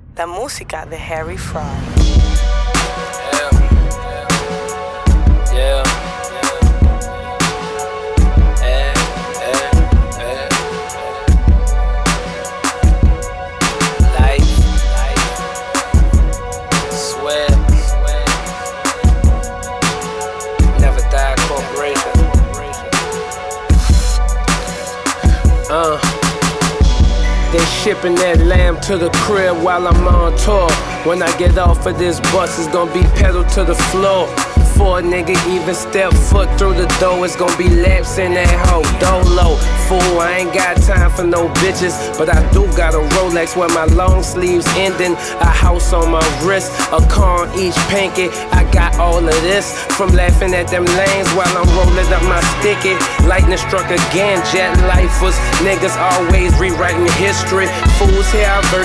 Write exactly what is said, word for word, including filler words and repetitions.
La música de Harry Fraud. Yeah, yeah, eh, eh, eh. Life, life, sweat, never die corporation. Uh. They shipping that lamb to the crib while I'm on tour. When I get off of this bus, it's gonna be pedal to the floor. Before a nigga even step foot through the door, it's gonna be laps in that hoe, dolo. Fool, I ain't got time for no bitches, but I do got a Rolex where my long sleeves ending, a house on my wrist, a car on each pinky. I got all of this from laughing at them lanes while I'm rolling up my sticky. Lightning struck again, jet lifers. Niggas always rewriting history. Fools here, I